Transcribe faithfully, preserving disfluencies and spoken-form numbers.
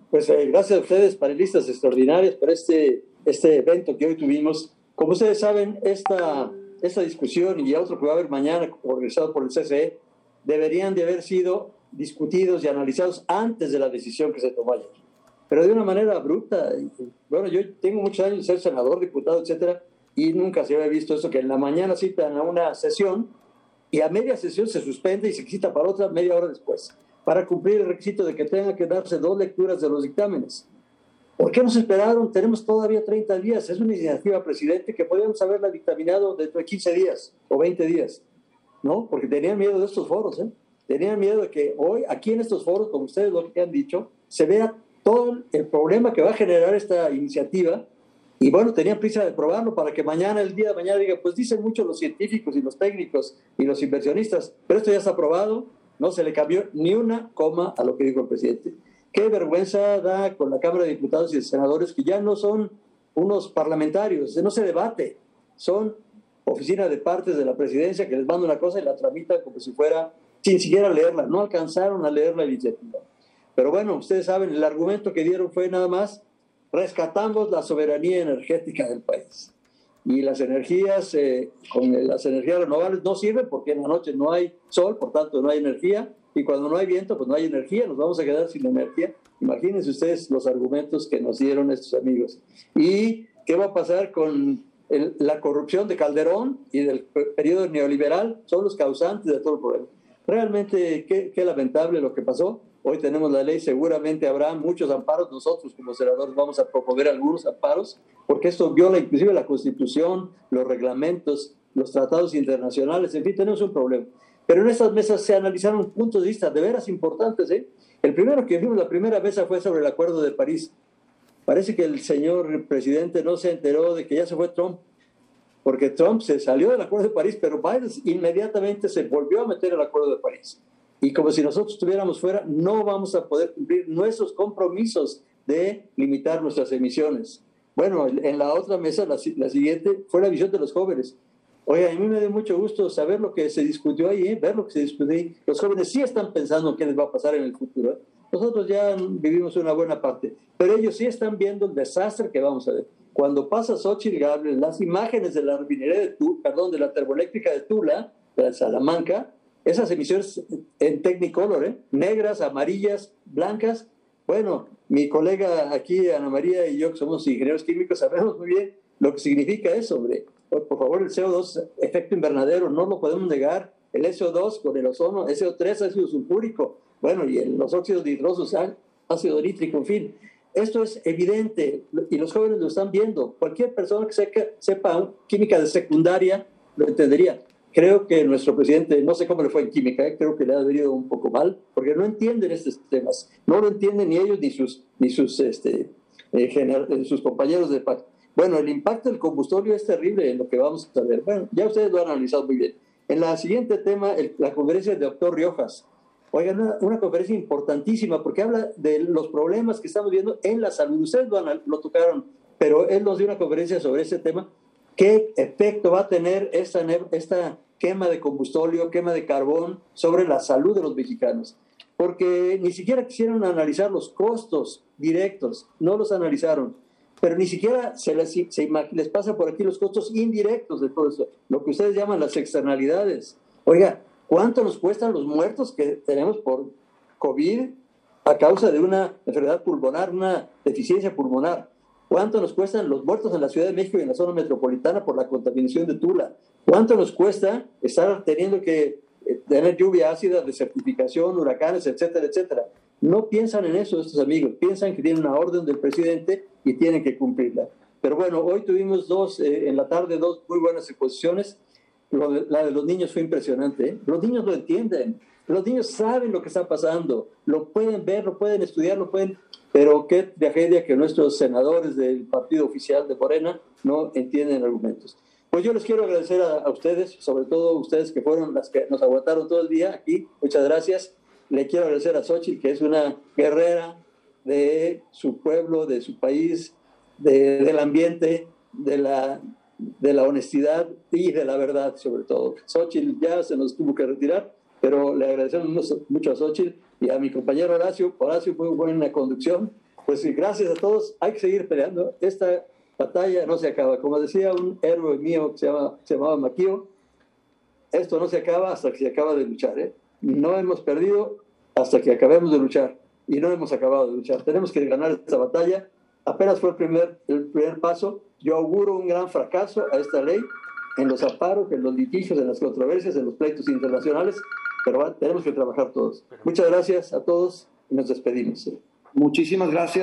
Pues eh, gracias a ustedes, panelistas extraordinarios, por este, este evento que hoy tuvimos. Como ustedes saben, esta, esta discusión y otro que va a haber mañana, organizado por el C C E, deberían de haber sido discutidos y analizados antes de la decisión que se tomó ayer. Pero de una manera abrupta. Bueno, yo tengo muchos años de ser senador, diputado, etcétera, y nunca se había visto eso, que en la mañana citan a una sesión y a media sesión se suspende y se cita para otra media hora después, para cumplir el requisito de que tengan que darse dos lecturas de los dictámenes. ¿Por qué nos esperaron? Tenemos todavía treinta días. Es una iniciativa, presidente, que podríamos haberla dictaminado dentro de quince días o veinte días, ¿no? Porque tenían miedo de estos foros, ¿eh? Tenían miedo de que hoy, aquí en estos foros, como ustedes lo que han dicho, se vea todo el problema que va a generar esta iniciativa. Y bueno, tenían prisa de probarlo para que mañana, el día de mañana, digan, pues dicen mucho los científicos y los técnicos y los inversionistas, pero esto ya está aprobado, no se le cambió ni una coma a lo que dijo el presidente. Qué vergüenza da con la Cámara de Diputados y de Senadores, que ya no son unos parlamentarios, no se debate, son oficina de partes de la presidencia que les manda una cosa y la tramitan como si fuera, sin siquiera leerla, no alcanzaron a leer la iniciativa. Pero bueno, ustedes saben, el argumento que dieron fue nada más: rescatamos la soberanía energética del país. Y las energías, eh, con las energías renovables no sirven porque en la noche no hay sol, por tanto no hay energía, y cuando no hay viento, pues no hay energía, nos vamos a quedar sin energía. Imagínense ustedes los argumentos que nos dieron estos amigos. ¿Y qué va a pasar con el, la corrupción de Calderón y del periodo neoliberal? Son los causantes de todo el problema. Realmente, qué, qué lamentable lo que pasó. Hoy tenemos la ley, seguramente habrá muchos amparos. Nosotros como senadores vamos a proponer algunos amparos, porque esto viola inclusive la Constitución, los reglamentos, los tratados internacionales, en fin, tenemos un problema. Pero en estas mesas se analizaron puntos de vista de veras importantes, ¿eh? El primero que vimos la primera mesa fue sobre el Acuerdo de París. Parece que el señor presidente no se enteró de que ya se fue Trump, porque Trump se salió del Acuerdo de París, pero Biden inmediatamente se volvió a meter al Acuerdo de París. Y como si nosotros estuviéramos fuera, no vamos a poder cumplir nuestros compromisos de limitar nuestras emisiones. Bueno, en la otra mesa, la, la siguiente, fue la visión de los jóvenes. Oye, a mí me dio mucho gusto saber lo que se discutió ahí, ¿eh? Ver lo que se discutió ahí. Los jóvenes sí están pensando qué les va a pasar en el futuro, ¿eh? Nosotros ya vivimos una buena parte, pero ellos sí están viendo el desastre que vamos a ver. Cuando pasa Xóchitl Gálvez, las imágenes de la refinería de Tula, perdón, de la termoeléctrica de Tula, de la Salamanca, esas emisiones en Technicolor, ¿eh? Negras, amarillas, blancas. Bueno, mi colega aquí, Ana María, y yo, que somos ingenieros químicos, sabemos muy bien lo que significa eso, hombre. Por, por favor, el C O dos, efecto invernadero, no lo podemos negar. El S O dos con el ozono, S O tres, ácido sulfúrico, bueno, y el, los óxidos nitrosos, ácido nítrico, en fin. Esto es evidente y los jóvenes lo están viendo. Cualquier persona que sepa, sepa química de secundaria lo entendería. Creo que nuestro presidente, no sé cómo le fue en química, ¿eh? Creo que le ha venido un poco mal, porque no entienden estos temas. No lo entienden ni ellos ni sus, ni sus, este, eh, gener- sus compañeros de pacto. Bueno, el impacto del combustorio es terrible en lo que vamos a ver. Bueno, ya ustedes lo han analizado muy bien. En la siguiente tema, el, la conferencia del doctor Riojas. Oigan, una, una conferencia importantísima porque habla de los problemas que estamos viendo en la salud. Ustedes lo, lo tocaron, pero él nos dio una conferencia sobre ese tema. ¿Qué efecto va a tener esta, esta quema de combustorio, quema de carbón sobre la salud de los mexicanos? Porque ni siquiera quisieron analizar los costos directos, no los analizaron. Pero ni siquiera se les, se les pasa por aquí los costos indirectos de todo eso, lo que ustedes llaman las externalidades. Oiga, ¿cuánto nos cuestan los muertos que tenemos por COVID a causa de una enfermedad pulmonar, una deficiencia pulmonar? ¿Cuánto nos cuestan los muertos en la Ciudad de México y en la zona metropolitana por la contaminación de Tula? ¿Cuánto nos cuesta estar teniendo que tener lluvia ácida, desertificación, huracanes, etcétera, etcétera? No piensan en eso estos amigos, piensan que tienen una orden del presidente y tienen que cumplirla. Pero bueno, hoy tuvimos dos, eh, en la tarde, dos muy buenas exposiciones. Lo de, la de los niños fue impresionante, ¿eh? Los niños lo entienden, los niños saben lo que está pasando, lo pueden ver, lo pueden estudiar, lo pueden... Pero qué tragedia que nuestros senadores del partido oficial de Morena no entienden argumentos. Pues yo les quiero agradecer a, a ustedes, sobre todo ustedes que fueron las que nos aguantaron todo el día aquí. Muchas gracias. Le quiero agradecer a Xóchitl, que es una guerrera de su pueblo, de su país, de, del ambiente, de la, de la honestidad y de la verdad, sobre todo. Xóchitl ya se nos tuvo que retirar, pero le agradecemos mucho a Xóchitl y a mi compañero Horacio. Horacio, muy buena conducción. pues gracias a todos, hay que seguir peleando. Esta batalla no se acaba. Como decía un héroe mío que se, llama, se llamaba Maquio, esto no se acaba hasta que se acaba de luchar, ¿eh? No hemos perdido hasta que acabemos de luchar y no hemos acabado de luchar. Tenemos que ganar esta batalla. Apenas fue el primer, el primer paso. Yo auguro un gran fracaso a esta ley en los amparos, en los litigios, en las controversias, en los pleitos internacionales, pero va, tenemos que trabajar todos. Muchas gracias a todos y nos despedimos. Muchísimas gracias.